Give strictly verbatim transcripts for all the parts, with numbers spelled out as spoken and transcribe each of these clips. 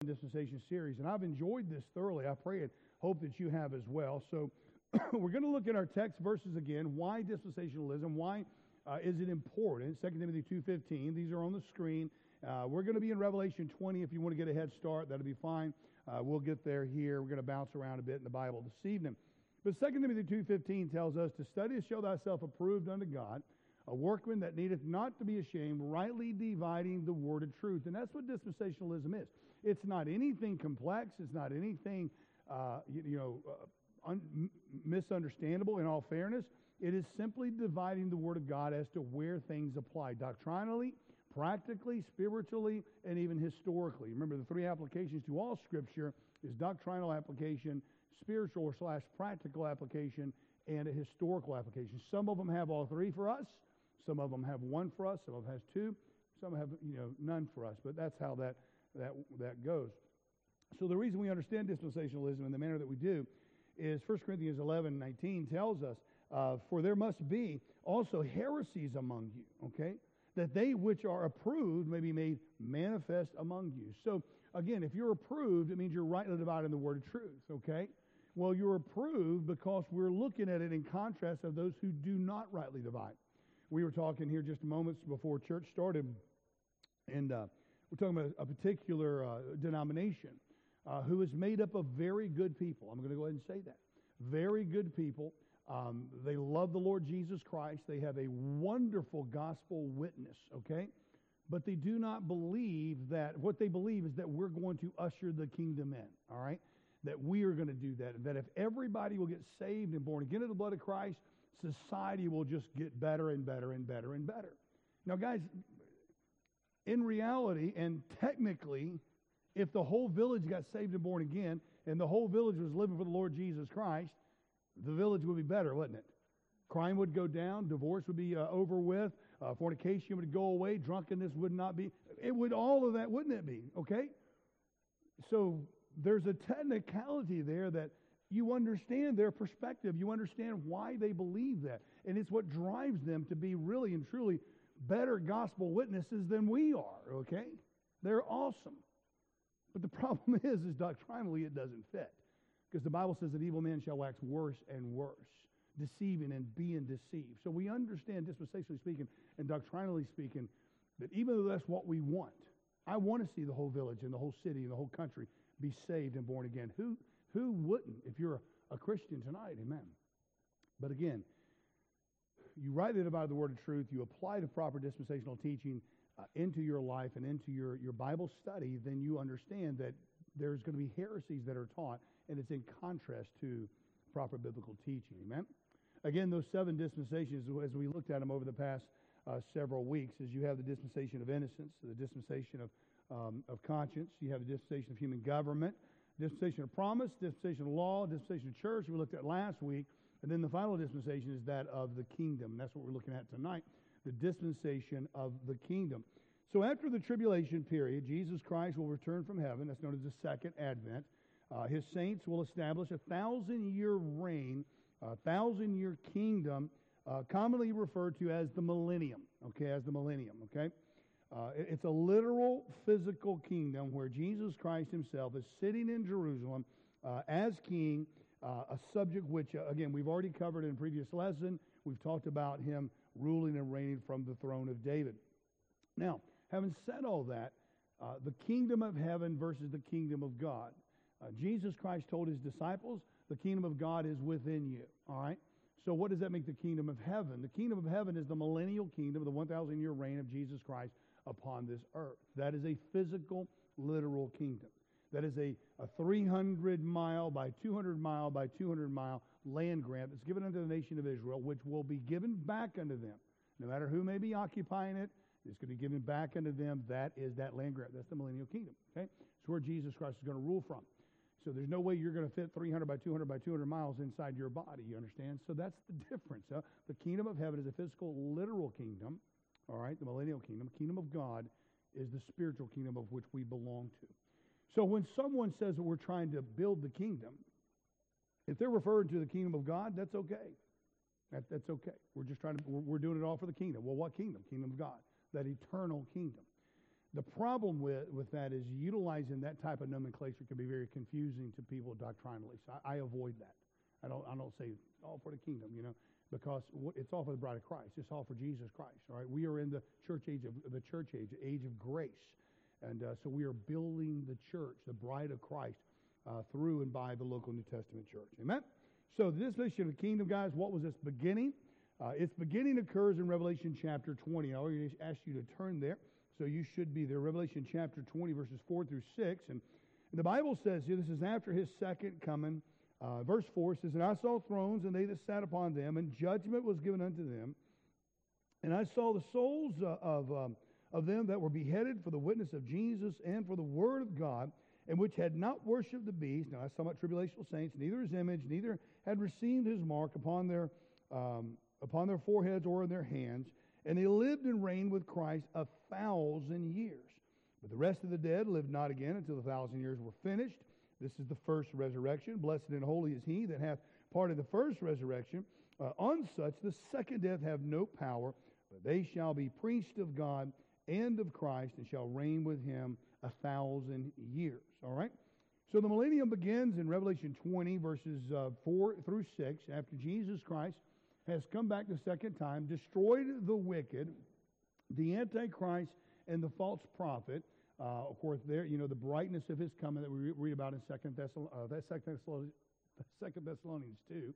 Dispensation series, and I've enjoyed this thoroughly. I pray and hope that you have as well. So we're going to look at our text verses again. Why dispensationalism? Why uh, is it important? Second Timothy two fifteen. These are on the screen. Uh, we're going to be in Revelation twenty. If you want to get a head start, that'll be fine. Uh, we'll get there here. We're going to bounce around a bit in the Bible this evening. But Second Timothy two fifteen tells us to study to show thyself approved unto God, a workman that needeth not to be ashamed, rightly dividing the word of truth. And that's what dispensationalism is. It's not anything complex. It's not anything, uh, you, you know, uh, un- misunderstandable in all fairness. It is simply dividing the word of God as to where things apply doctrinally, practically, spiritually, and even historically. Remember, the three applications to all Scripture is doctrinal application, spiritual or slash practical application, and a historical application. Some of them have all three for us. Some of them have one for us. Some of them has two. Some have, you know, none for us. But that's how that that that goes. So the reason we understand dispensationalism in the manner that we do is First Corinthians eleven nineteen tells us, uh, for there must be also heresies among you, okay, that they which are approved may be made manifest among you. So again, if you're approved, it means you're rightly dividing the word of truth, okay? Well, you're approved because we're looking at it in contrast of those who do not rightly divide. We were talking here just moments before church started, and uh, we're talking about a particular uh, denomination uh, who is made up of very good people. I'm going to go ahead and say that. Very good people. Um, they love the Lord Jesus Christ. They have a wonderful gospel witness, okay? But they do not believe that, what they believe is that we're going to usher the kingdom in, all right? That we are going to do that. That if everybody will get saved and born again in the blood of Christ, society will just get better and better and better and better. Now, guys, in reality and technically, if the whole village got saved and born again and the whole village was living for the Lord Jesus Christ, the village would be better, wouldn't it? Crime would go down, divorce would be uh, over with, uh, fornication would go away, drunkenness would not be. It would, all of that, wouldn't it be? Okay? So there's a technicality there that you understand their perspective. You understand why they believe that. And it's what drives them to be really and truly better gospel witnesses than we are, okay? They're awesome. But the problem is, is doctrinally it doesn't fit. Because the Bible says that evil men shall wax worse and worse, deceiving and being deceived. So we understand, dispensationally speaking and doctrinally speaking, that even though that's what we want, I want to see the whole village and the whole city and the whole country be saved and born again. Who who wouldn't if you're a, a Christian tonight? Amen. But again, you rightly divide the word of truth, you apply the proper dispensational teaching uh, into your life and into your, your Bible study, then you understand that there's going to be heresies that are taught, and it's in contrast to proper biblical teaching. Amen? Again, those seven dispensations, as we looked at them over the past uh, several weeks, is you have the dispensation of innocence, the dispensation of, um, of conscience, you have the dispensation of human government, dispensation of promise, dispensation of law, dispensation of church, we looked at last week, and then the final dispensation is that of the kingdom. That's what we're looking at tonight, the dispensation of the kingdom. So after the tribulation period, Jesus Christ will return from heaven. That's known as the second advent. Uh, his saints will establish a thousand-year reign, a thousand-year kingdom, uh, commonly referred to as the millennium, okay, as the millennium, okay? Uh, it, it's a literal physical kingdom where Jesus Christ himself is sitting in Jerusalem uh, as king, uh, a subject which, uh, again, we've already covered in a previous lesson. We've talked about him ruling and reigning from the throne of David. Now, having said all that, uh, the kingdom of heaven versus the kingdom of God. Uh, Jesus Christ told his disciples, the kingdom of God is within you, all right? So what does that make the kingdom of heaven? The kingdom of heaven is the millennial kingdom, the one thousand year reign of Jesus Christ upon this earth. That is a physical, literal kingdom. That is a, a three hundred mile by two hundred mile by two hundred mile land grant that's given unto the nation of Israel, which will be given back unto them. No matter who may be occupying it, it's going to be given back unto them. That is that land grant. That's the millennial kingdom. Okay? It's where Jesus Christ is going to rule from. So there's no way you're going to fit three hundred by two hundred by two hundred miles inside your body, you understand? So that's the difference. Huh? The kingdom of heaven is a physical, literal kingdom, all right, the millennial kingdom. The kingdom of God is the spiritual kingdom of which we belong to. So when someone says that we're trying to build the kingdom, if they're referring to the kingdom of God, that's okay. That, that's okay. We're just trying to, we're, we're doing it all for the kingdom. Well, what kingdom? Kingdom of God. That eternal kingdom. The problem with, with that is utilizing that type of nomenclature can be very confusing to people doctrinally. So I, I avoid that. I don't I don't say all for the kingdom, you know, because it's all for the bride of Christ. It's all for Jesus Christ. All right, we are in the church age of the church age, age of grace, and uh, so we are building the church, the bride of Christ, uh, through and by the local New Testament church. Amen. So the dispensation of the kingdom, guys, what was its beginning? Uh, its beginning occurs in Revelation chapter twenty. I already asked you to turn there, so you should be there. Revelation chapter twenty, verses four through six, and, and the Bible says here, this is after his second coming. Uh, verse four says, "And I saw thrones, and they that sat upon them, and judgment was given unto them. And I saw the souls uh, of um, of them that were beheaded for the witness of Jesus and for the word of God, and which had not worshipped the beast." Now, that's talking about tribulational saints. "Neither his image, neither had received his mark upon their um, upon their foreheads or in their hands. And they lived and reigned with Christ a thousand years. But the rest of the dead lived not again until the thousand years were finished. This is the first resurrection. Blessed and holy is he that hath part in the first resurrection. Uh, on such the second death have no power, but they shall be priests of God and of Christ, and shall reign with him a thousand years." All right? So the millennium begins in Revelation twenty, verses uh, four through six, after Jesus Christ has come back the second time, destroyed the wicked, the Antichrist, and the false prophet. Uh, of course, there, you know, the brightness of his coming that we read about in Second Thessalonians, uh, that Second Thessalonians, Second Thessalonians two,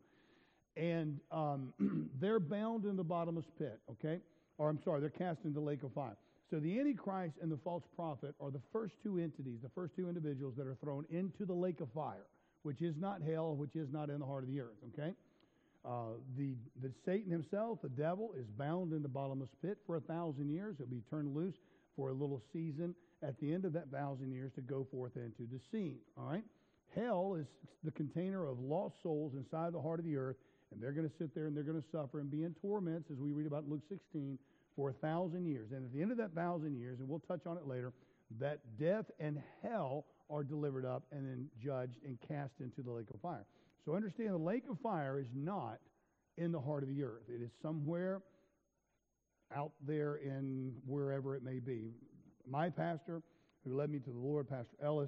and um, they're bound in the bottomless pit. Okay, or I'm sorry, they're cast into the lake of fire. So the Antichrist and the false prophet are the first two entities, the first two individuals that are thrown into the lake of fire, which is not hell, which is not in the heart of the earth. Okay. Uh, the, the Satan himself, the devil, is bound in the bottomless pit for a thousand years. He'll be turned loose for a little season at the end of that thousand years to go forth and to deceive. All right? Hell is the container of lost souls inside the heart of the earth, and they're going to sit there and they're going to suffer and be in torments, as we read about in Luke sixteen, for a thousand years. And at the end of that thousand years, and we'll touch on it later, that death and hell are delivered up and then judged and cast into the lake of fire. So understand, the lake of fire is not in the heart of the earth. It is somewhere out there in wherever it may be. My pastor, who led me to the Lord, Pastor Ellis,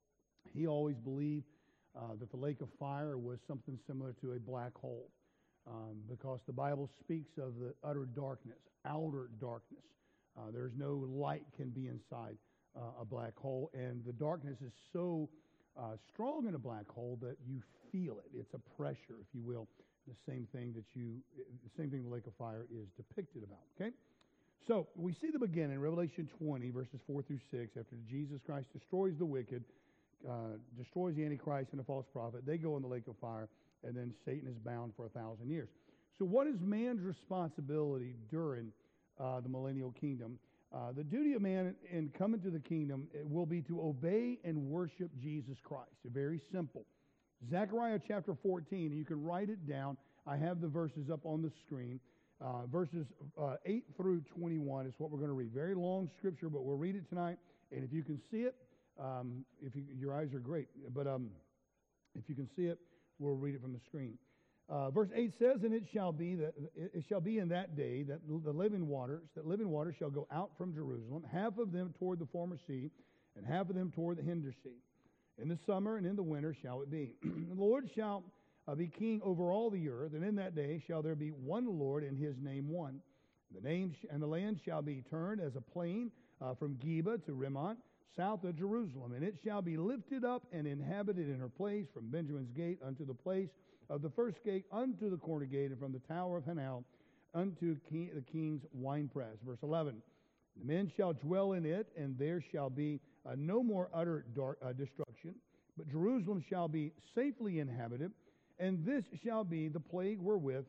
he always believed uh, that the lake of fire was something similar to a black hole, um, because the Bible speaks of the utter darkness, outer darkness. Uh, there's no light can be inside uh, a black hole, and the darkness is so uh, strong in a black hole that you feel it. It's a pressure, if you will. The same thing that you, the same thing the lake of fire is depicted about. Okay, so we see the beginning, Revelation twenty, verses four through six. After Jesus Christ destroys the wicked, uh, destroys the Antichrist and the false prophet, they go in the lake of fire, and then Satan is bound for a thousand years. So, what is man's responsibility during uh, the millennial kingdom? Uh, the duty of man in coming to the kingdom will be to obey and worship Jesus Christ. Very simple. Zechariah chapter fourteen, you can write it down. I have the verses up on the screen. Uh, verses uh, eight through twenty-one is what we're going to read. Very long scripture, but we'll read it tonight. And if you can see it, um, if you, your eyes are great, but um, if you can see it, we'll read it from the screen. Uh, verse eight says, "And it shall be that it shall be in that day that the living waters, that living waters shall go out from Jerusalem, half of them toward the former sea, and half of them toward the hinder sea. In the summer and in the winter shall it be. The Lord shall uh, be king over all the earth, and in that day shall there be one Lord, and his name one. The name sh- and the land shall be turned as a plain uh, from Geba to Rimmon, south of Jerusalem, and it shall be lifted up and inhabited in her place, from Benjamin's gate unto the place of the first gate unto the corner gate, and from the tower of Hanel unto king, the king's winepress." Verse eleven. "The men shall dwell in it, and there shall be uh, no more utter dark, uh, destruction, but Jerusalem shall be safely inhabited, and this shall be the plague wherewith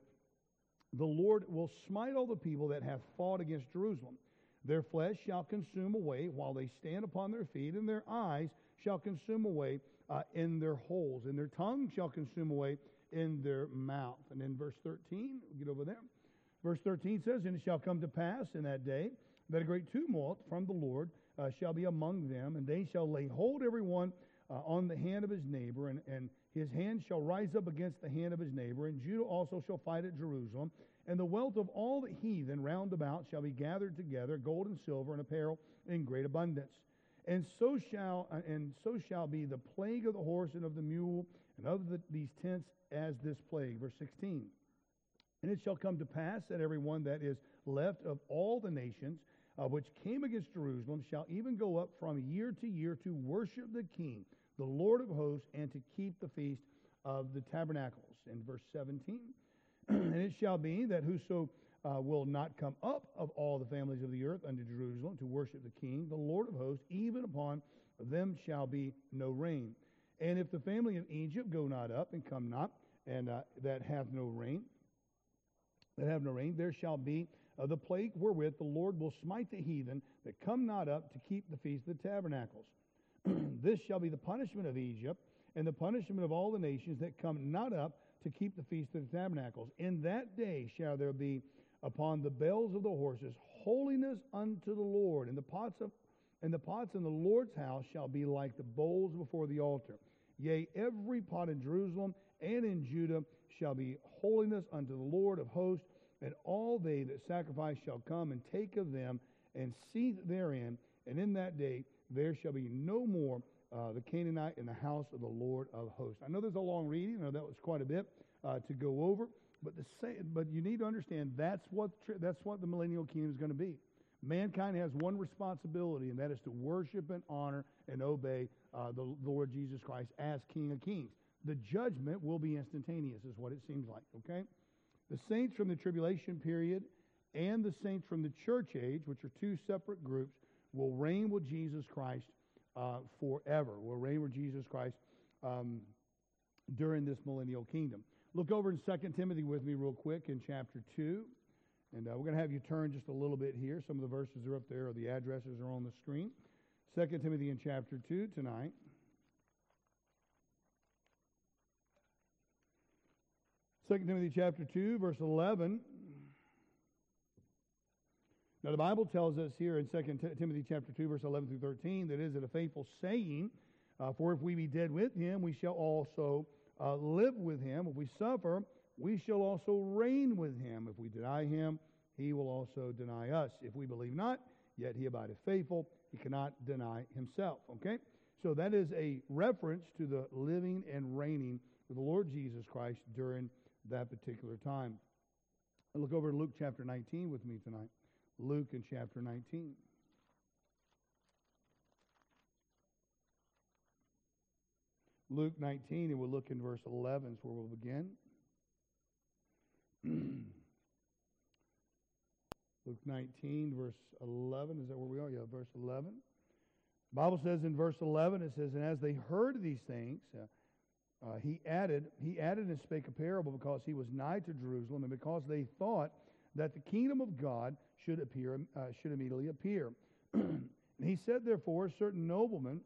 the Lord will smite all the people that have fought against Jerusalem. Their flesh shall consume away while they stand upon their feet, and their eyes shall consume away uh, in their holes, and their tongue shall consume away in their mouth." And in verse thirteen, we'll get over there. Verse thirteen says, "And it shall come to pass in that day that a great tumult from the Lord uh, shall be among them, and they shall lay hold every one uh, on the hand of his neighbor, and, and his hand shall rise up against the hand of his neighbor, and Judah also shall fight at Jerusalem, And the wealth of all the heathen round about shall be gathered together, gold and silver and apparel in great abundance. And so shall uh, and so shall be the plague of the horse and of the mule and of the, these tents as this plague. Verse sixteen. And it shall come to pass that every one that is left of all the nations uh, which came against Jerusalem shall even go up from year to year to worship the King, the Lord of hosts, and to keep the feast of the tabernacles. In verse seventeen. And it shall be that whoso uh, will not come up of all the families of the earth unto Jerusalem to worship the King, the Lord of hosts, even upon them shall be no rain. And if the family of Egypt go not up and come not, and uh, that have no rain, that have no rain, there shall be uh, the plague wherewith the Lord will smite the heathen that come not up to keep the feast of the tabernacles. This shall be the punishment of Egypt, and the punishment of all the nations that come not up to keep the feast of the tabernacles. In that day shall there be upon the bells of the horses holiness unto the Lord, and the pots of and the pots in the Lord's house shall be like the bowls before the altar. Yea, every pot in Jerusalem and in Judah shall be holiness unto the Lord of hosts, and all they that sacrifice shall come and take of them and seethe therein, and in that day there shall be no more Uh, the Canaanite in the house of the Lord of hosts. I know there's a long reading. I know that was quite a bit uh, to go over, but the sa- but you need to understand that's what tr- that's what the millennial kingdom is going to be. Mankind has one responsibility, and that is to worship and honor and obey uh, the, the Lord Jesus Christ as King of Kings. The judgment will be instantaneous, is what it seems like. Okay, the saints from the tribulation period and the saints from the church age, which are two separate groups, will reign with Jesus Christ Uh, forever. Will reign with Jesus Christ um, during this millennial kingdom. Look over in Second Timothy with me real quick in chapter two. And uh, we're going to have you turn just a little bit here. Some of the verses are up there, or the addresses are on the screen. Second Timothy in chapter two tonight. Second Timothy chapter two, verse eleven. Now, the Bible tells us here in Second Timothy chapter two, verse eleven through thirteen, that is it a faithful saying, uh, for if we be dead with him, we shall also uh, live with him. If we suffer, we shall also reign with him. If we deny him, he will also deny us. If we believe not, yet he abideth faithful. He cannot deny himself. Okay? So that is a reference to the living and reigning of the Lord Jesus Christ during that particular time. And look over in Luke chapter nineteen with me tonight. Luke in chapter nineteen. Luke nineteen, and we'll look in verse eleven is where we'll begin. Luke nineteen, verse eleven, is that where we are? Yeah, verse eleven. The Bible says in verse eleven, it says, and as they heard these things, uh, uh, he added, he added and spake a parable because he was nigh to Jerusalem, and because they thought that the kingdom of God should appear, uh, should immediately appear. And he said, therefore, a certain nobleman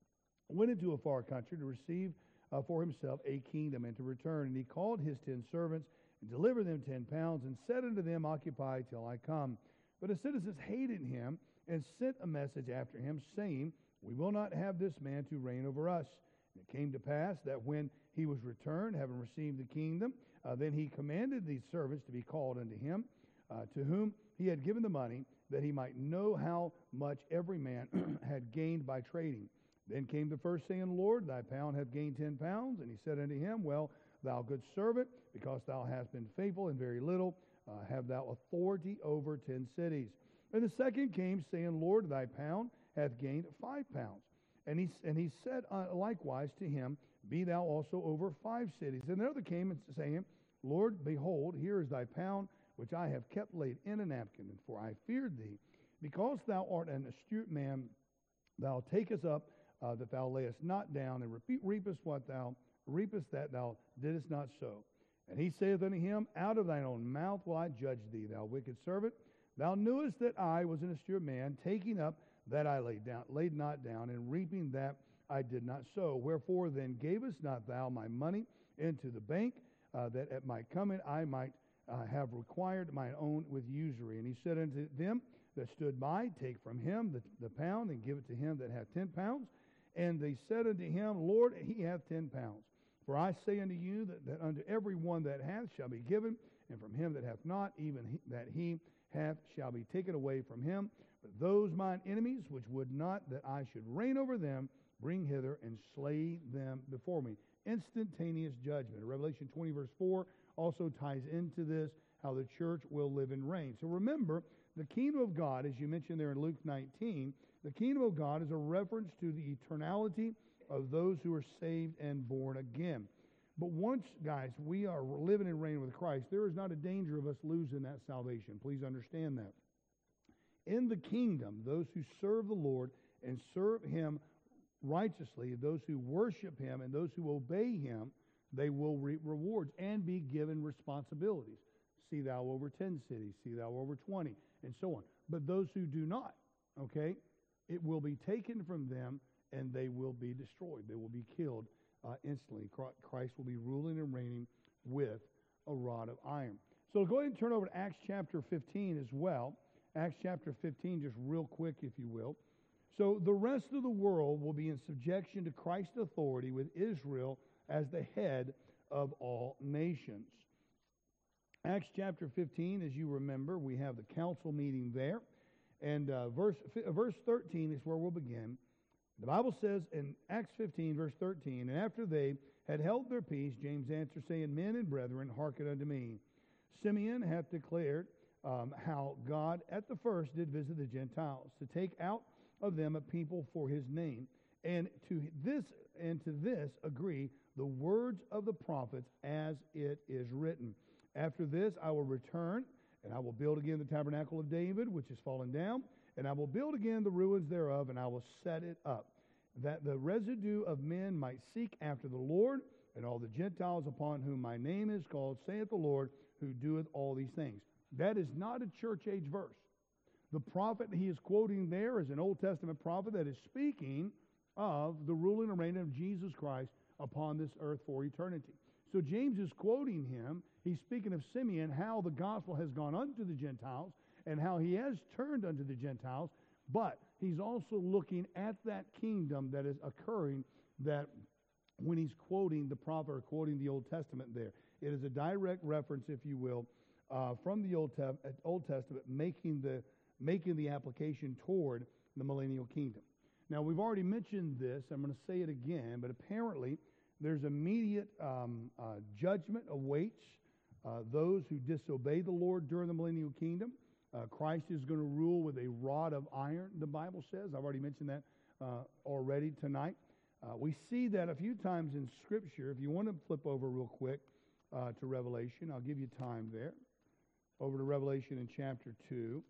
went into a far country to receive uh, for himself a kingdom and to return. And he called his ten servants and delivered them ten pounds and said unto them, occupy till I come. But his citizens hated him and sent a message after him, saying, we will not have this man to reign over us. And it came to pass that when he was returned, having received the kingdom, uh, then he commanded these servants to be called unto him, uh, to whom he had given the money, that he might know how much every man had gained by trading. Then came the first, saying, Lord, thy pound hath gained ten pounds. And he said unto him, well, thou good servant, because thou hast been faithful in very little, uh, have thou authority over ten cities. And the second came, saying, Lord, thy pound hath gained five pounds. And he, and he said uh, likewise to him, be thou also over five cities. And another came, and saying, Lord, behold, here is thy pound, which I have kept laid in a napkin. And for I feared thee, because thou art an astute man, thou takest up uh, that thou layest not down, and repeat, reapest what thou reapest that thou didst not sow. And he saith unto him, out of thine own mouth will I judge thee, thou wicked servant. Thou knewest that I was an astute man, taking up that I laid down, laid not down, and reaping that I did not sow. Wherefore then gavest not thou my money into the bank, uh, that at my coming I might uh, have required mine own with usury? And he said unto them that stood by, take from him the, the pound, and give it to him that hath ten pounds. And they said unto him, Lord, he hath ten pounds. For I say unto you that, that unto every one that hath shall be given, and from him that hath not, even he, that he hath shall be taken away from him. But those mine enemies, which would not that I should reign over them, bring hither and slay them before me. Instantaneous judgment. Revelation twenty, verse four, also ties into this, how the church will live and reign. So remember, the kingdom of God, as you mentioned there in Luke nineteen, the kingdom of God is a reference to the eternality of those who are saved and born again. But once, guys, we are living and reigning with Christ, there is not a danger of us losing that salvation. Please understand that. In the kingdom, those who serve the Lord and serve him righteously, those who worship him and those who obey him, they will reap rewards and be given responsibilities. See thou over ten cities, see thou over twenty, and so on. But those who do not, okay, it will be taken from them and they will be destroyed. They will be killed uh, instantly. Christ will be ruling and reigning with a rod of iron. So go ahead and turn over to Acts chapter fifteen as well. Acts chapter fifteen, just real quick, if you will. So the rest of the world will be in subjection to Christ's authority with Israel as the head of all nations. Acts chapter fifteen, as you remember, we have the council meeting there. And uh, verse, uh, verse thirteen is where we'll begin. The Bible says in Acts fifteen, verse thirteen, and after they had held their peace, James answered, saying, Men and brethren, hearken unto me. Simeon hath declared um, how God at the first did visit the Gentiles, to take out of them a people for his name. And to this and to this agree the words of the prophets as it is written. After this I will return, and I will build again the tabernacle of David, which is fallen down, and I will build again the ruins thereof, and I will set it up, that the residue of men might seek after the Lord, and all the Gentiles upon whom my name is called, saith the Lord, who doeth all these things. That is not a church age verse. The prophet he is quoting there is an Old Testament prophet that is speaking of the ruling and reigning of Jesus Christ upon this earth for eternity. So James is quoting him. He's speaking of Simeon, how the gospel has gone unto the Gentiles and how he has turned unto the Gentiles, but he's also looking at that kingdom that is occurring, that when he's quoting the prophet or quoting the Old Testament there. It is a direct reference, if you will, uh, from the Old, Te- Old Testament, making the, making the application toward the millennial kingdom. Now, we've already mentioned this. I'm going to say it again, but apparently there's immediate um, uh, judgment awaits uh, those who disobey the Lord during the millennial kingdom. Uh, Christ is going to rule with a rod of iron, the Bible says. I've already mentioned that uh, already tonight. Uh, we see that a few times in Scripture. If you want to flip over real quick uh, to Revelation, I'll give you time there. Over to Revelation in chapter two.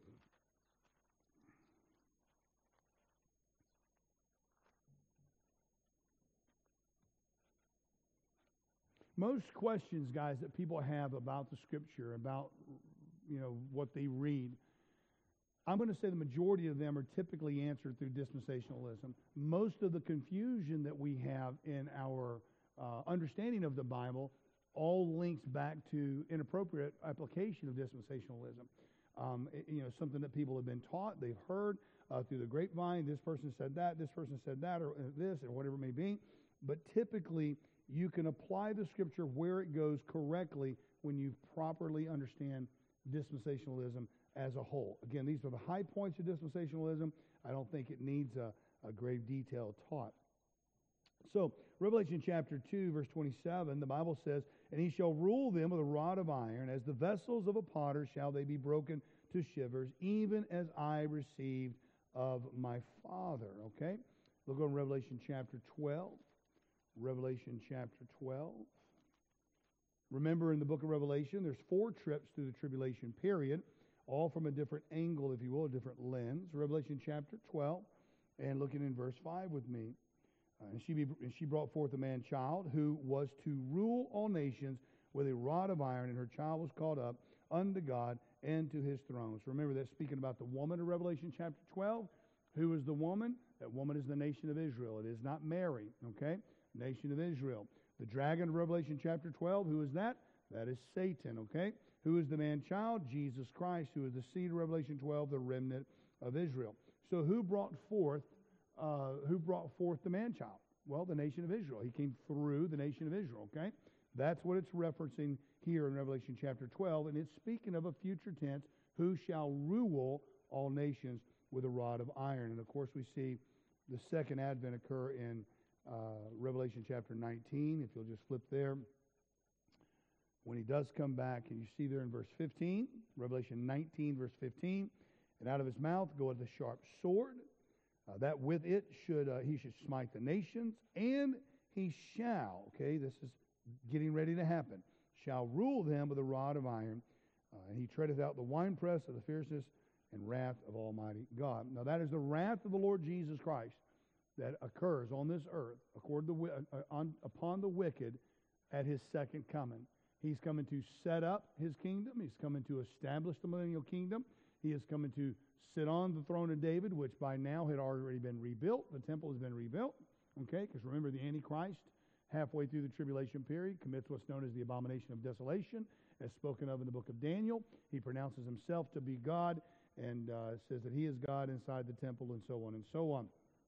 Most questions, guys, that people have about the Scripture, about, you know, what they read, I'm going to say the majority of them are typically answered through dispensationalism. Most of the confusion that we have in our uh, understanding of the Bible all links back to inappropriate application of dispensationalism. Um, it, you know, something that people have been taught, they've heard uh, through the grapevine, this person said that, this person said that, or uh, this, or whatever it may be. But typically, you can apply the Scripture where it goes correctly when you properly understand dispensationalism as a whole. Again, these are the high points of dispensationalism. I don't think it needs a, a grave detail taught. So, Revelation chapter two, verse twenty-seven, the Bible says, And he shall rule them with a rod of iron, as the vessels of a potter shall they be broken to shivers, even as I received of my Father. Okay? Look on Revelation chapter twelve. Revelation chapter twelve. Remember, in the book of Revelation, there's four trips through the tribulation period, all from a different angle, if you will, a different lens. Revelation chapter twelve, and looking in verse five with me. Uh, and, she be, and she brought forth a man-child who was to rule all nations with a rod of iron, and her child was caught up unto God and to his throne. So remember, that's speaking about the woman of Revelation chapter twelve. Who is the woman? That woman is the nation of Israel. It is not Mary, okay? Nation of Israel. The dragon of Revelation chapter twelve, who is that? That is Satan, okay? Who is the man-child? Jesus Christ, who is the seed of Revelation twelve, the remnant of Israel. So who brought forth uh, who brought forth the man-child? Well, the nation of Israel. He came through the nation of Israel, okay? That's what it's referencing here in Revelation chapter twelve, and it's speaking of a future tense, who shall rule all nations with a rod of iron. And of course we see the second advent occur in uh, Revelation chapter nineteen. If you'll just flip there. When he does come back, and you see there in verse fifteen, Revelation nineteen, verse fifteen, and out of his mouth goeth a sharp sword, uh, that with it should uh, he should smite the nations, and he shall, okay, this is getting ready to happen, shall rule them with a rod of iron, uh, and he treadeth out the winepress of the fierceness and wrath of Almighty God. Now that is the wrath of the Lord Jesus Christ that occurs on this earth according to, uh, on, upon the wicked at his second coming. He's coming to set up his kingdom. He's coming to establish the millennial kingdom. He is coming to sit on the throne of David, which by now had already been rebuilt. The temple has been rebuilt, okay? Because remember, the Antichrist, halfway through the tribulation period, commits what's known as the abomination of desolation, as spoken of in the book of Daniel. He pronounces himself to be God and uh, says that he is God inside the temple, and so on and so on.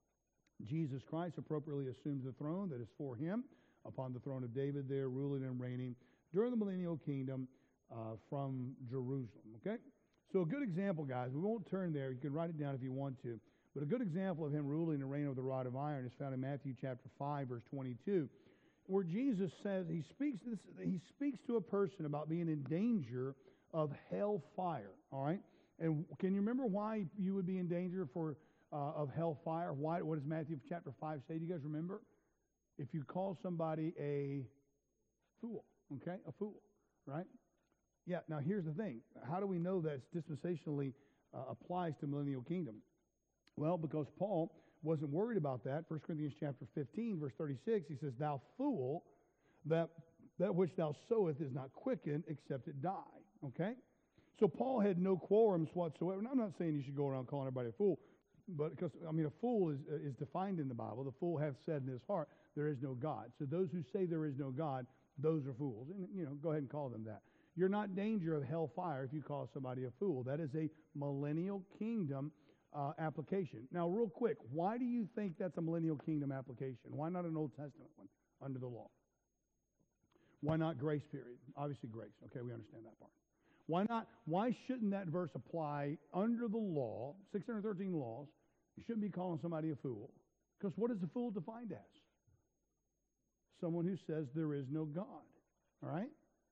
Jesus Christ appropriately assumes the throne that is for him upon the throne of David there, ruling and reigning during the millennial kingdom uh, from Jerusalem, okay? So a good example, guys, we won't turn there. You can write it down if you want to. But a good example of him ruling and reigning with the rod of iron is found in Matthew chapter five, verse twenty-two, where Jesus says, he speaks, this, he speaks to a person about being in danger of hellfire, all right? And can you remember why you would be in danger for uh, of hellfire? Why? What does Matthew chapter five say? Do you guys remember? If you call somebody a fool. Okay, a fool, right? Yeah, now here's the thing. How do we know that dispensationally uh, applies to millennial kingdom? Well, because Paul wasn't worried about that. First Corinthians chapter fifteen, verse thirty-six, he says, thou fool, that, that which thou sowest is not quickened except it die, okay? So Paul had no quorums whatsoever. And I'm not saying you should go around calling everybody a fool, but because, I mean, a fool is, uh, is defined in the Bible. The fool hath said in his heart, there is no God. So those who say there is no God, those are fools. And, you know, go ahead and call them that. You're not in danger of hellfire if you call somebody a fool. That is a millennial kingdom uh, application. Now, real quick, why do you think that's a millennial kingdom application? Why not an Old Testament one under the law? Why not grace period? Obviously grace. Okay, we understand that part. Why not? Why shouldn't that verse apply under the law, six hundred thirteen laws? You shouldn't be calling somebody a fool. Because what is a fool defined as? Someone who says there is no God, all right?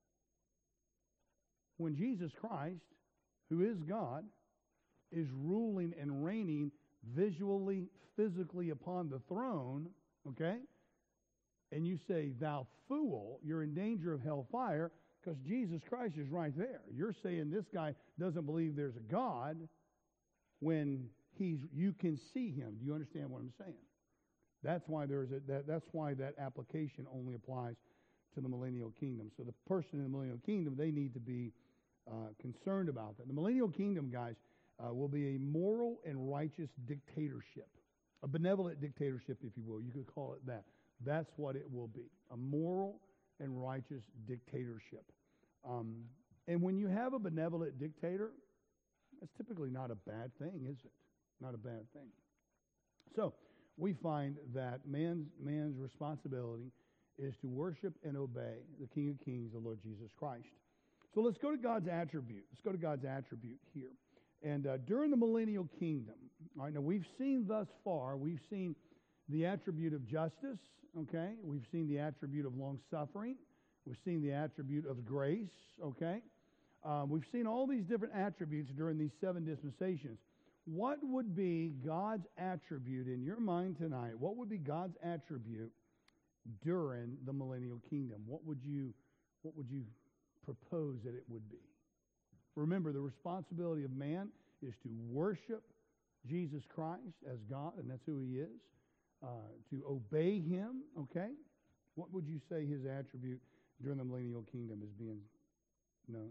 When Jesus Christ, who is God, is ruling and reigning visually, physically upon the throne, okay, and you say, thou fool, you're in danger of hellfire because Jesus Christ is right there. You're saying this guy doesn't believe there's a God when he's you can see him. Do you understand what I'm saying? That's why there's a, that, that's why that application only applies to the millennial kingdom. So the person in the millennial kingdom, they need to be uh, concerned about that. The millennial kingdom, guys, uh, will be a moral and righteous dictatorship, a benevolent dictatorship, if you will. You could call it that. That's what it will be, a moral and righteous dictatorship. Um, and when you have a benevolent dictator, that's typically not a bad thing, is it? Not a bad thing. So we find that man's, man's responsibility is to worship and obey the King of Kings, the Lord Jesus Christ. So let's go to God's attribute. Let's go to God's attribute here. And uh, during the millennial kingdom, all right, now we've seen thus far, we've seen the attribute of justice, okay? We've seen the attribute of long-suffering. We've seen the attribute of grace, okay? Um, we've seen all these different attributes during these seven dispensations. What would be God's attribute in your mind tonight? What would be God's attribute during the millennial kingdom? What would you, what would you propose that it would be? Remember, the responsibility of man is to worship Jesus Christ as God, and that's who he is, uh, to obey him, okay? What would you say his attribute during the millennial kingdom is being known?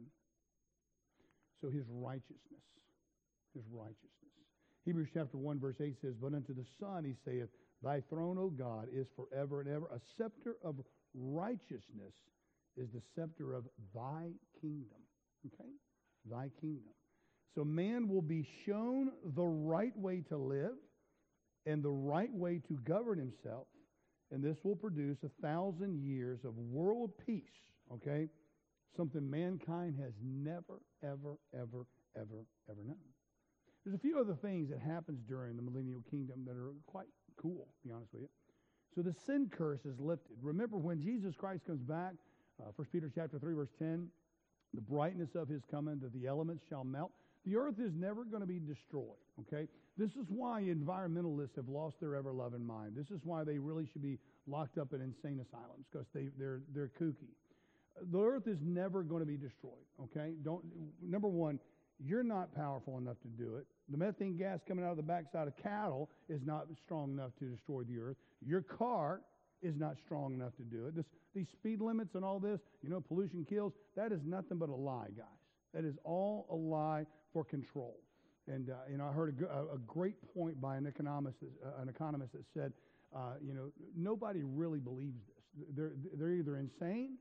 So his righteousness, his righteousness. Hebrews chapter one, verse eight says, but unto the Son he saith, thy throne, O God, is forever and ever. A scepter of righteousness is the scepter of thy kingdom, okay? Thy kingdom. So man will be shown the right way to live and the right way to govern himself and this will produce a thousand years of world peace, okay? Something mankind has never, ever, ever, ever, ever known. There's a few other things that happens during the millennial kingdom that are quite cool, to be honest with you. So the sin curse is lifted. Remember, when Jesus Christ comes back, uh, First Peter chapter three, verse ten, the brightness of his coming, that the elements shall melt. The earth is never going to be destroyed, okay? This is why environmentalists have lost their ever-loving mind. This is why they really should be locked up in insane asylums, because they, they're, they're kooky. The earth is never going to be destroyed, okay? Don't, number one, you're not powerful enough to do it. The methane gas coming out of the backside of cattle is not strong enough to destroy the earth. Your car is not strong enough to do it. This, these speed limits and all this, you know, pollution kills, that is nothing but a lie, guys. That is all a lie for control. And, uh, you know, I heard a, a great point by an economist, uh, an economist that said, uh, you know, nobody really believes this. They're, they're either insane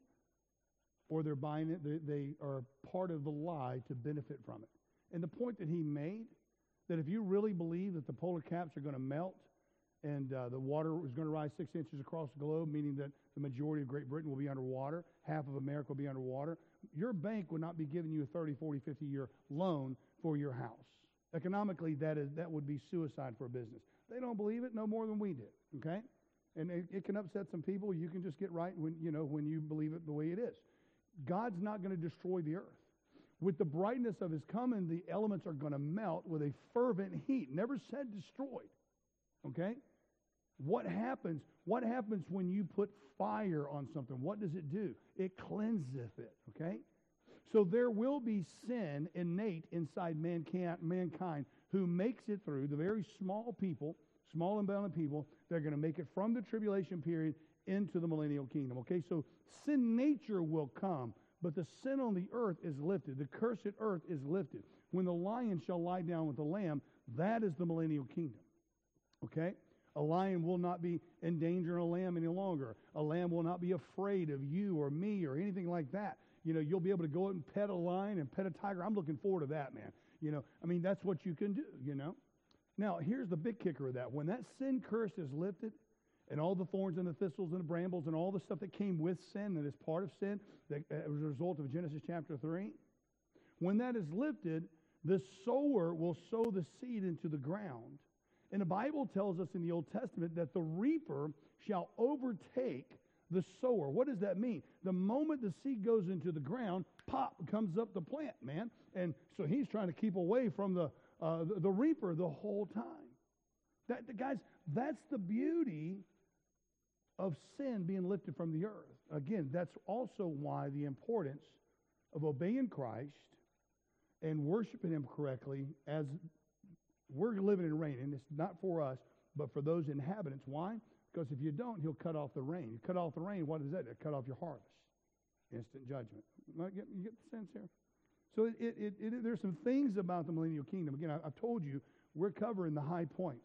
or they're buying it. They, they are part of the lie to benefit from it. And the point that he made, that if you really believe that the polar caps are going to melt and uh, the water is going to rise six inches across the globe, meaning that the majority of Great Britain will be underwater, half of America will be underwater, your bank would not be giving you a thirty, forty, fifty-year loan for your house. Economically, that is that would be suicide for a business. They don't believe it no more than we did, okay? And it, it can upset some people. You can just get right when, you know, when you believe it the way it is. God's not going to destroy the earth. With the brightness of his coming, the elements are going to melt with a fervent heat. Never said destroyed, okay? What happens? What happens when you put fire on something? What does it do? It cleanseth it, okay? So there will be sin innate inside mankind, mankind who makes it through, the very small people, small and bounded people, they're going to make it from the tribulation period into the millennial kingdom, okay? So sin nature will come, but the sin on the earth is lifted. The cursed earth is lifted. When the lion shall lie down with the lamb, that is the millennial kingdom, okay? A lion will not be endangering a lamb any longer. A lamb will not be afraid of you or me or anything like that. You know, you'll be able to go out and pet a lion and pet a tiger. I'm looking forward to that, man. You know, I mean, that's what you can do, you know. Now, here's the big kicker of that. When that sin curse is lifted, and all the thorns and the thistles and the brambles and all the stuff that came with sin, that is part of sin, that uh, was a result of Genesis chapter three, when that is lifted, the sower will sow the seed into the ground. And the Bible tells us in the Old Testament that the reaper shall overtake the sower. What does that mean? The moment the seed goes into the ground, pop, comes up the plant, man. And so he's trying to keep away from the uh, the, the reaper the whole time. That, guys, that's the beauty of sin being lifted from the earth. Again, that's also why the importance of obeying Christ and worshiping him correctly as we're living and reigning. It's not for us, but for those inhabitants. Why? Because if you don't, he'll cut off the rain. You cut off the rain, what is that? It cut off your harvest. Instant judgment. You get, you get the sense here? So it, it, it, it, there's some things about the millennial kingdom. Again, I, I've told you, we're covering the high points.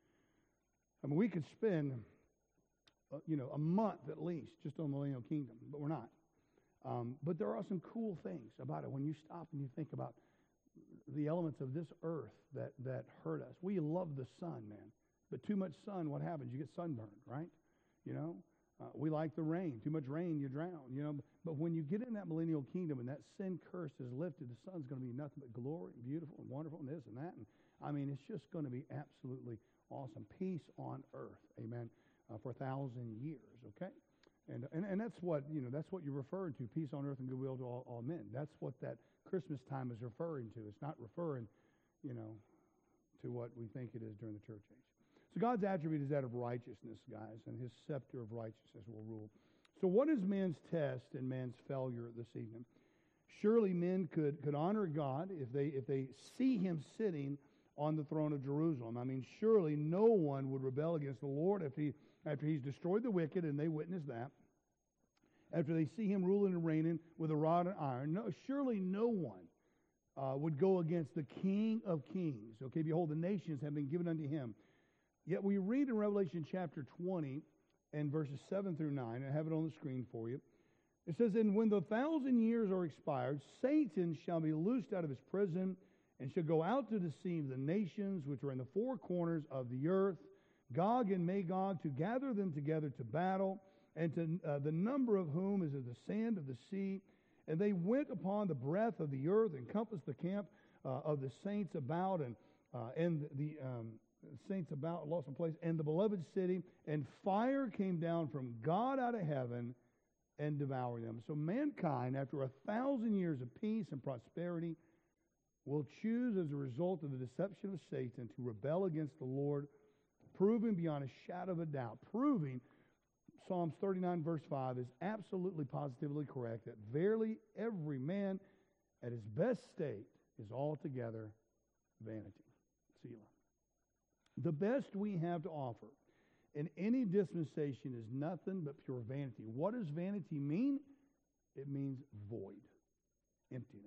I mean, we could spend, uh, you know, a month at least just on the millennial kingdom, but we're not. Um, but there are some cool things about it when you stop and you think about the elements of this earth that, that hurt us. We love the sun, man. But too much sun, what happens? You get sunburned, right? You know, uh, we like the rain. Too much rain, you drown, you know. But when you get in that millennial kingdom and that sin curse is lifted, the sun's going to be nothing but glory and beautiful and wonderful and this and that. And I mean, it's just going to be absolutely awesome. Peace on earth, amen, uh, for a thousand years, okay? And, and and that's what, you know, that's what you're referring to, peace on earth and goodwill to all, all men. That's what that Christmas time is referring to. It's not referring, you know, to what we think it is during the church age. So God's attribute is that of righteousness, guys, and his scepter of righteousness will rule. So what is man's test and man's failure this evening? Surely men could, could honor God if they if they see him sitting on the throne of Jerusalem. I mean, surely no one would rebel against the Lord after, he, after he's destroyed the wicked, and they witness that. After they see him ruling and reigning with a rod of iron, no, surely no one uh, would go against the King of kings. Okay, behold, the nations have been given unto him. Yet we read in Revelation chapter twenty and verses seven through nine, and I have it on the screen for you. It says, and when the thousand years are expired, Satan shall be loosed out of his prison, and shall go out to deceive the nations which are in the four corners of the earth, Gog and Magog, to gather them together to battle, and to uh, the number of whom is as the sand of the sea. And they went upon the breadth of the earth, and compassed the camp uh, of the saints about, and uh, and the um, saints about, lost my place, and the beloved city. And fire came down from God out of heaven and devoured them. So mankind, after a thousand years of peace and prosperity, will choose as a result of the deception of Satan to rebel against the Lord, proving beyond a shadow of a doubt, proving Psalms thirty-nine verse five is absolutely positively correct, that verily every man at his best state is altogether vanity. Selah. The best we have to offer in any dispensation is nothing but pure vanity. What does vanity mean? It means void, emptiness.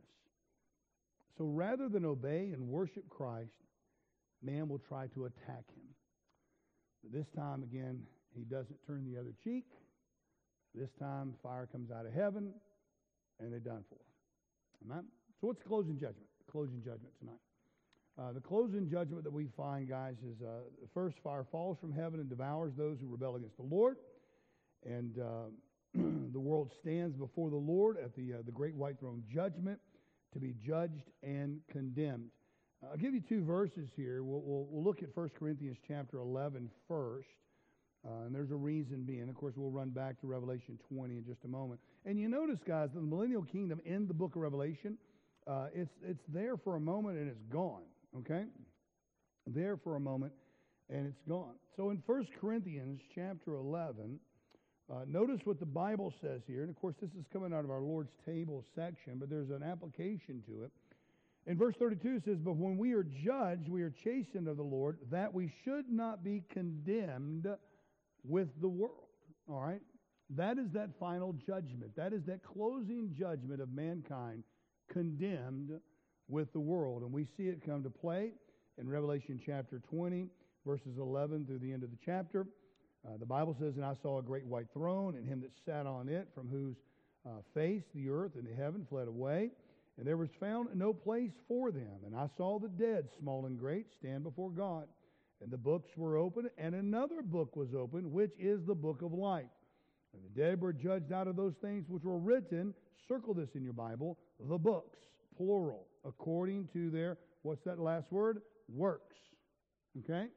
So rather than obey and worship Christ, man will try to attack him. But this time, again, he doesn't turn the other cheek. This time, fire comes out of heaven, and they're done for. Amen? So what's the closing judgment? The closing judgment tonight. Uh, the closing judgment that we find, guys, is uh, the first fire falls from heaven and devours those who rebel against the Lord. And uh, the world stands before the Lord at the, uh, the great white throne judgment to be judged and condemned. Uh, I'll give you two verses here. We'll, we'll, we'll look at First Corinthians chapter eleven first. Uh, and there's a reason being. Of course, we'll run back to Revelation twenty in just a moment. And you notice, guys, that the millennial kingdom in the book of Revelation, uh, it's, it's there for a moment and it's gone. Okay? There for a moment, and it's gone. So in First Corinthians chapter eleven, uh, notice what the Bible says here. And, of course, this is coming out of our Lord's table section, but there's an application to it. In verse thirty-two, it says, "But when we are judged, we are chastened of the Lord, that we should not be condemned with the world." All right? That is that final judgment. That is that closing judgment of mankind condemned with the world. And we see it come to play in Revelation chapter twenty, verses eleven through the end of the chapter. Uh, the Bible says, "And I saw a great white throne, and him that sat on it, from whose uh, face the earth and heaven fled away. And there was found no place for them. And I saw the dead, small and great, stand before God. And the books were opened, and another book was opened, which is the book of life. And the dead were judged out of those things which were written," circle this in your Bible, "the books," plural, "according to their," what's that last word? Works. Okay?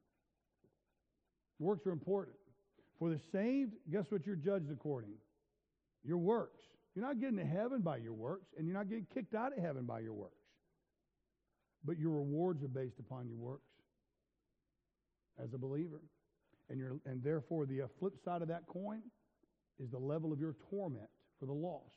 Works are important. For the saved, guess what you're judged according? Your works. You're not getting to heaven by your works, and you're not getting kicked out of heaven by your works. But your rewards are based upon your works as a believer. And, you're, and therefore, the uh, flip side of that coin is the level of your torment for the lost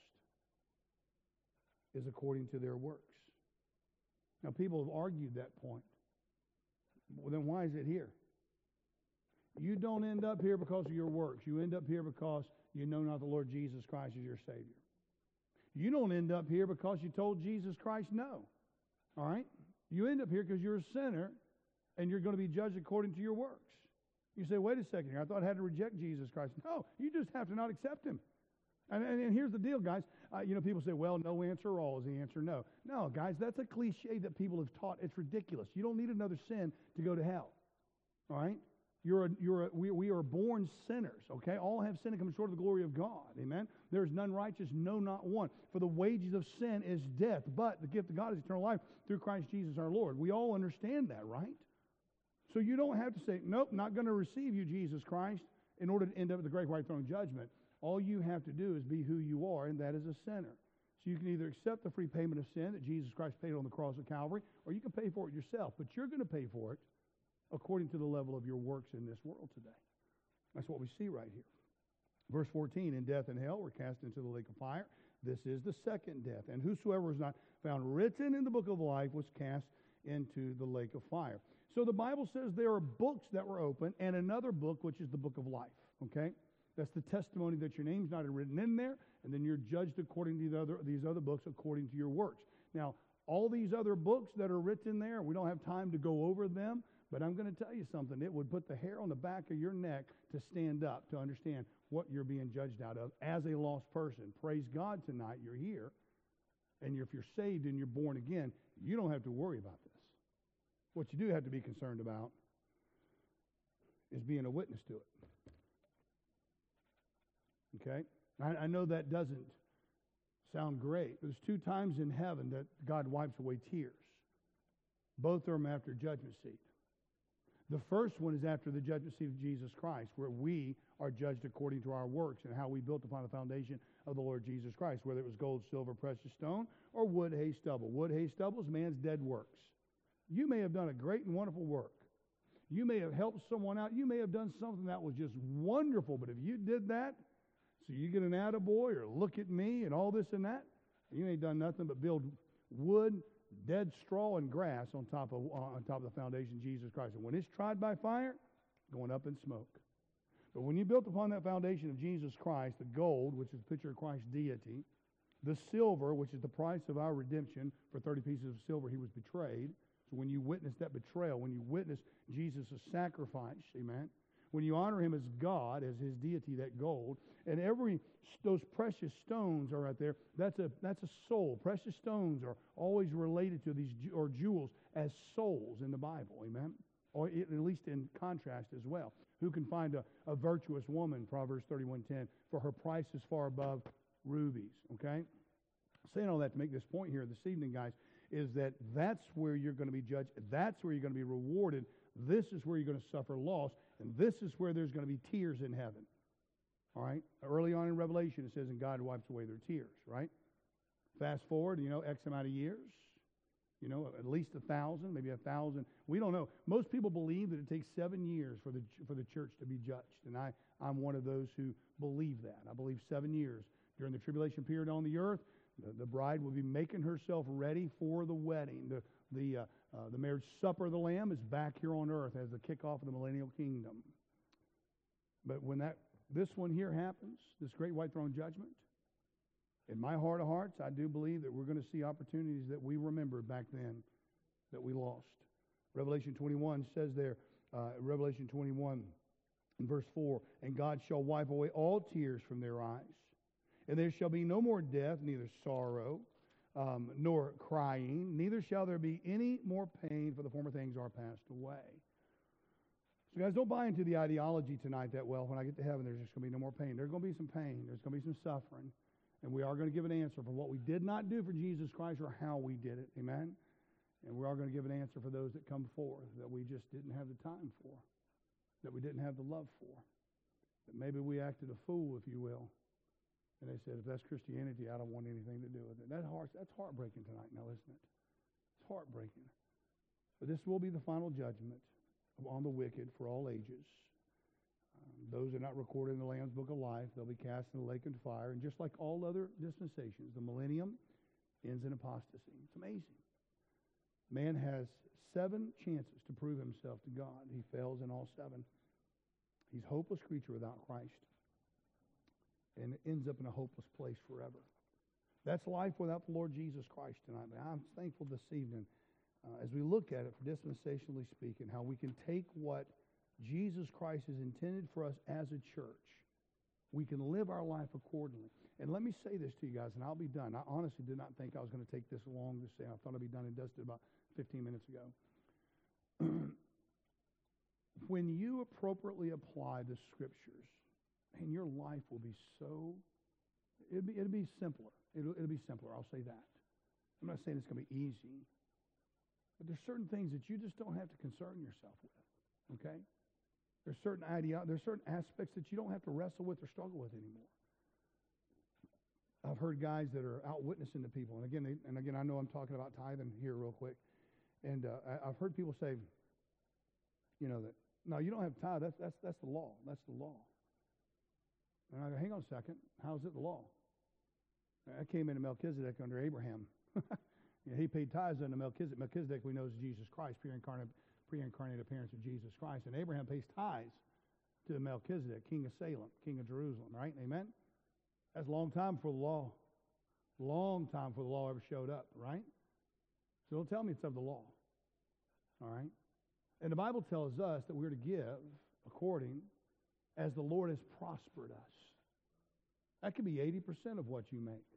is according to their works. Now, people have argued that point. Well, then why is it here? You don't end up here because of your works. You end up here because you know not the Lord Jesus Christ as your Savior. You don't end up here because you told Jesus Christ no. All right? You end up here because you're a sinner and you're going to be judged according to your works. You say, wait a second here, I thought I had to reject Jesus Christ. No, you just have to not accept him. And, and, and here's the deal, guys. Uh, you know, people say, well, no answer all is the answer no. No, guys, that's a cliche that people have taught. It's ridiculous. You don't need another sin to go to hell. All right? You're a, you're a, we, we are born sinners, okay? All have sinned and come short of the glory of God, amen? There is none righteous, no, not one. For the wages of sin is death, but the gift of God is eternal life through Christ Jesus our Lord. We all understand that, right? So you don't have to say, nope, not going to receive you, Jesus Christ, in order to end up at the great white throne judgment. All you have to do is be who you are, and that is a sinner. So you can either accept the free payment of sin that Jesus Christ paid on the cross of Calvary, or you can pay for it yourself. But you're going to pay for it according to the level of your works in this world today. That's what we see right here. Verse fourteen, "And death and hell were cast into the lake of fire. This is the second death. And whosoever was not found written in the book of life was cast into the lake of fire." So the Bible says there are books that were opened and another book, which is the book of life. Okay? That's the testimony that your name's not written in there, and then you're judged according to the other, these other books according to your works. Now, all these other books that are written there, we don't have time to go over them, but I'm going to tell you something. It would put the hair on the back of your neck to stand up, to understand what you're being judged out of as a lost person. Praise God tonight, you're here. And if you're saved and you're born again, you don't have to worry about this. What you do have to be concerned about is being a witness to it. Okay? I, I know that doesn't sound great. There's two times in heaven that God wipes away tears. Both of them after judgment seat. The first one is after the judgment seat of Jesus Christ, where we are judged according to our works and how we built upon the foundation of the Lord Jesus Christ, whether it was gold, silver, precious stone, or wood, hay, stubble. Wood, hay, stubble is man's dead works. You may have done a great and wonderful work. You may have helped someone out. You may have done something that was just wonderful, but if you did that, so you get an attaboy or look at me and all this and that, you ain't done nothing but build wood, dead straw, and grass on top of on top of the foundation of Jesus Christ. And when it's tried by fire, going up in smoke. But when you built upon that foundation of Jesus Christ, the gold, which is a picture of Christ's deity, the silver, which is the price of our redemption, for thirty pieces of silver he was betrayed. So when you witness that betrayal, when you witness Jesus' sacrifice, amen, when you honor him as God, as his deity, that gold, and every, those precious stones are right there, that's a, that's a soul. Precious stones are always related to these, or jewels, as souls in the Bible, amen? Or at least in contrast as well. Who can find a, a virtuous woman, Proverbs thirty-one ten, for her price is far above rubies, okay? Saying all that to make this point here this evening, guys, is that that's where you're going to be judged. That's where you're going to be rewarded. This is where you're going to suffer loss. And this is where there's going to be tears in heaven. All right? Early on in Revelation, it says, and God wipes away their tears, right? Fast forward, you know, X amount of years. You know, at least a thousand, maybe a thousand. We don't know. Most people believe that it takes seven years for the for the church to be judged. And I, I'm one of those who believe that. I believe seven years. During the tribulation period on the earth, the, the bride will be making herself ready for the wedding. The, the, uh, uh, the marriage supper of the Lamb is back here on earth as the kickoff of the millennial kingdom. But when that this one here happens, this great white throne judgment, in my heart of hearts, I do believe that we're going to see opportunities that we remembered back then that we lost. Revelation twenty-one says there, uh, Revelation twenty-one in verse four, and God shall wipe away all tears from their eyes, and there shall be no more death, neither sorrow, um, nor crying, neither shall there be any more pain, for the former things are passed away. So guys, don't buy into the ideology tonight that, well, when I get to heaven, there's just going to be no more pain. There's going to be some pain. There's going to be some suffering. And we are going to give an answer for what we did not do for Jesus Christ or how we did it. Amen? And we are going to give an answer for those that come forth that we just didn't have the time for, that we didn't have the love for, that maybe we acted a fool, if you will. And they said, if that's Christianity, I don't want anything to do with it. That heart, that's heartbreaking tonight now, isn't it? It's heartbreaking. But this will be the final judgment on the wicked for all ages. Those are not recorded in the Lamb's Book of Life. They'll be cast in the lake and fire. And just like all other dispensations, the millennium ends in apostasy. It's amazing. Man has seven chances to prove himself to God. He fails in all seven. He's a hopeless creature without Christ. And ends up in a hopeless place forever. That's life without the Lord Jesus Christ tonight. But I'm thankful this evening, uh, as we look at it, for dispensationally speaking, how we can take what Jesus Christ is intended for us as a church. We can live our life accordingly. And let me say this to you guys, and I'll be done. I honestly did not think I was going to take this long to say. I thought I'd be done and dusted about fifteen minutes ago. When you appropriately apply the Scriptures, and your life will be so, it'll be, it'll be simpler. It'll, it'll be simpler, I'll say that. I'm not saying it's going to be easy. But there's certain things that you just don't have to concern yourself with, okay? There's certain idea, there's certain aspects that you don't have to wrestle with or struggle with anymore. I've heard guys that are out witnessing to people, and again, they, and again, I know I'm talking about tithing here real quick, and uh, I, I've heard people say, you know, that no, you don't have tithe. That's that's that's the law. That's the law. And I go, hang on a second. How is it the law? I came into Melchizedek under Abraham. You know, he paid tithes under Melchizedek. Melchizedek, we know, is Jesus Christ, pre-incarnate. pre-incarnate appearance of Jesus Christ. And Abraham pays tithes to Melchizedek, king of Salem, king of Jerusalem, right? Amen? That's a long time before the law. Long time before the law ever showed up, right? So don't tell me it's of the law. All right? And the Bible tells us that we're to give according as the Lord has prospered us. That could be eighty percent of what you make.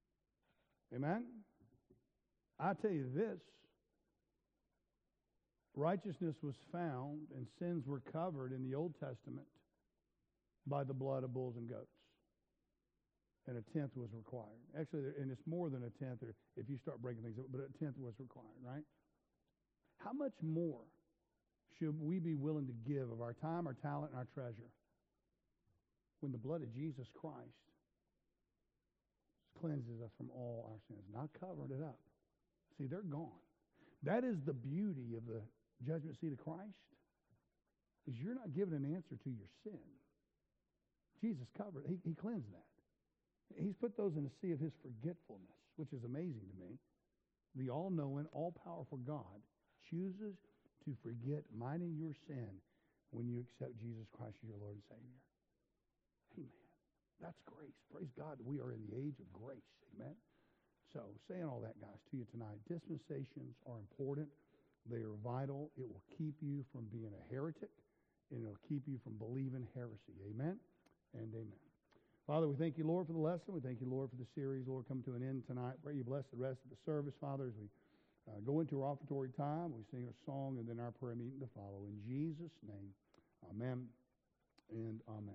Amen? I tell you this. Righteousness was found and sins were covered in the Old Testament by the blood of bulls and goats. And a tenth was required. Actually, and it's more than a tenth or if you start breaking things up, but a tenth was required, right? How much more should we be willing to give of our time, our talent, and our treasure when the blood of Jesus Christ cleanses us from all our sins, not covered it up? See, they're gone. That is the beauty of the judgment seat of Christ, is you're not given an answer to your sin. Jesus covered it. He, he cleansed that. He's put those in the sea of his forgetfulness, which is amazing to me. The all-knowing, all-powerful God chooses to forget mine and your sin when you accept Jesus Christ as your Lord and Savior. Amen. That's grace. Praise God that we are in the age of grace. Amen. So, saying all that, guys, to you tonight, dispensations are important. They are vital. It will keep you from being a heretic, and it will keep you from believing heresy. Amen and amen. Father, we thank you, Lord, for the lesson. We thank you, Lord, for the series. Lord, come to an end tonight. Pray you bless the rest of the service, Father, as we uh, go into our offertory time. We sing our song and then our prayer meeting to follow. In Jesus' name, amen and amen.